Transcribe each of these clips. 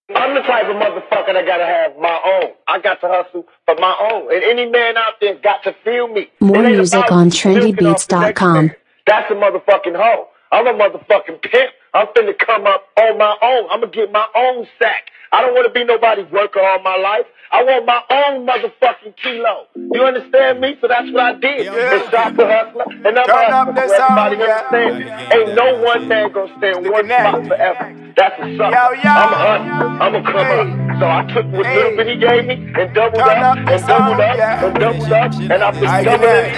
I'm the type of motherfucker that gotta have my own. I got to hustle for my own. And any man out there got to feel me. More music on trendybeats.com. That's a motherfucking hoe. I'm a motherfucking pimp. I'm finna come up on my own. I'm gonna get my own sack. I don't want to be nobody's worker all my life. I want my own motherfucking kilo. You understand me? So that's what I did. It's Shop the Hustler. And I'm hustling for everybody understand me. Ain't no one man gonna stay in one spot forever. That's a sucker. I'm a hustler. I'm gonna come up. So I took what little bit he gave me and doubled up and doubled up and doubled up. And I've been doubling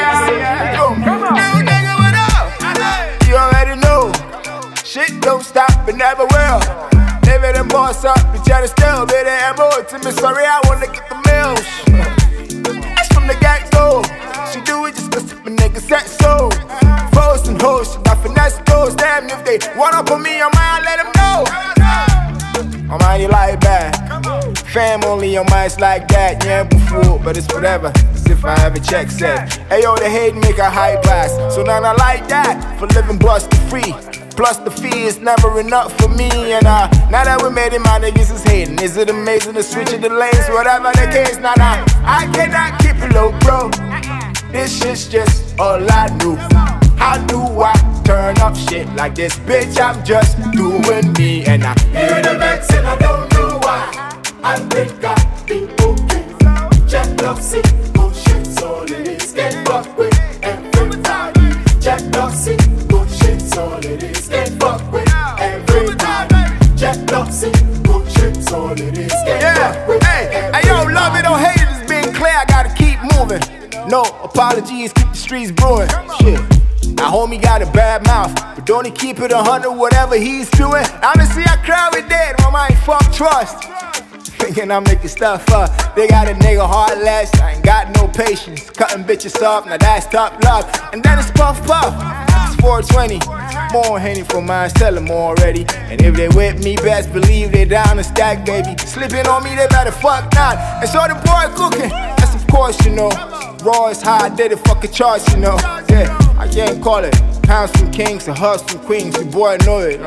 it. You already know. Shit don't stop and never will. Never them boss up, be trying to steal. Baby, ammo to me, sorry, I wanna get the meals. That's from the get-go. She do it just cause the nigga said so. Foes and hoes, she got finesse goes. Damn, if they want up on me, I might let them know. I'm mighty like that. Fam only on minds like that. Yeah, before, but it's whatever. As if I have a check set. Hey yo, the hate make a high class. So now I like that. For living bust free. Plus the fee is never enough for me. And now that we made it, my niggas is hating. Is it amazing to switch the lanes? Whatever the case, nah, I cannot keep it low, bro. This shit's just all I do. How do I turn up shit like this? Bitch, I'm just doing me. And I hear the vex and I don't know why. I think I be okay. Jack love see bullshit's all it is. Get fucked with everybody. Jack love see bullshit's all it is. Get fucked with everybody. Jack love see bullshit's all it is. Get fucked with everybody. Hey, yo, love it or hate it, it's being clear. I gotta keep moving. No apologies, keep the streets brewing. Shit. Now homie got a bad mouth, but don't he keep it 100 whatever he's doing. Honestly, I cry with that, my mind fuck trust. Thinking I'm making stuff up. They got a nigga heartless, I ain't got no patience. Cutting bitches off, now that's top love. And then it's puff puff, it's 420. More Henny for mine, sell them already. And if they with me, best believe they down to stack, baby. Slipping on me, they better fuck not. And so the boy cooking, that's of course you know. Raw is how I did it, fuck a charge, you know. Yeah, I can't call it. Pounds from kings and hearts from queens, the boy know it.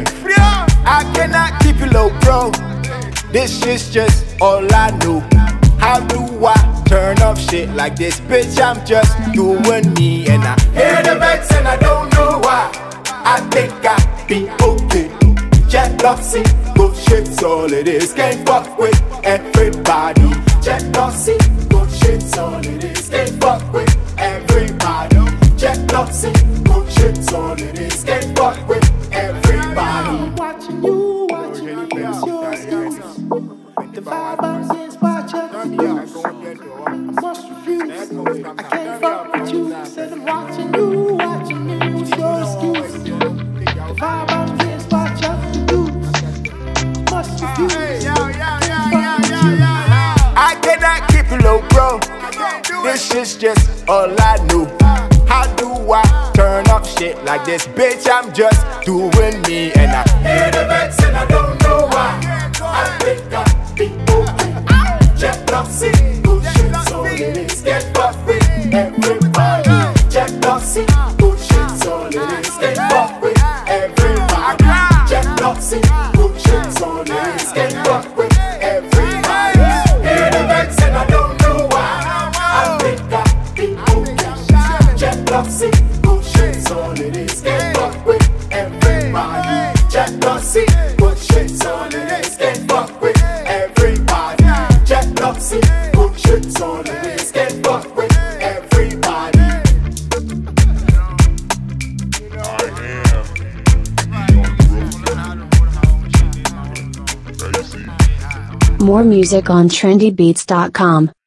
I cannot keep it low, bro. This shit's just all I know. How do I turn up shit like this? Bitch, I'm just doing me. And I hear the vex and I don't know why. I think I be okay. Jack love see bullshit's all it is. Can't fuck with everybody. Jack love see bullshit's all it is. Can't fuck with everybody. Jack love see bullshit's all it is. Can't fuck with everybody. I'm watching you, it's your excuse. The vibe I'm getting spot check for you. I must refuse. I can't fuck with you. Said I'm watching you, it's your excuse. The vibe I'm getting spot check for you. Must refuse. I cannot keep it low, bro. This shit's just all I know. How do I turn up shit like this? Bitch, I'm just doing me. And I hear the vex and I don't know why. I think I be okay. Jack love see bullshit, so it is. Get fucked with everybody. Jack love see bullshit, so it is. Get fucked with everybody. Jack love see bullshit, so it is. Get fucked with everybody. Hear the vex and I don't know why. I think I be okay. Jack love see bullshit, so it is. Get fucked with everybody. Jack love see bullshit, so it is. Get fucked with everybody. Jack love see bullshit, so it is. Get fucked with everybody. More music on trendybeats.com.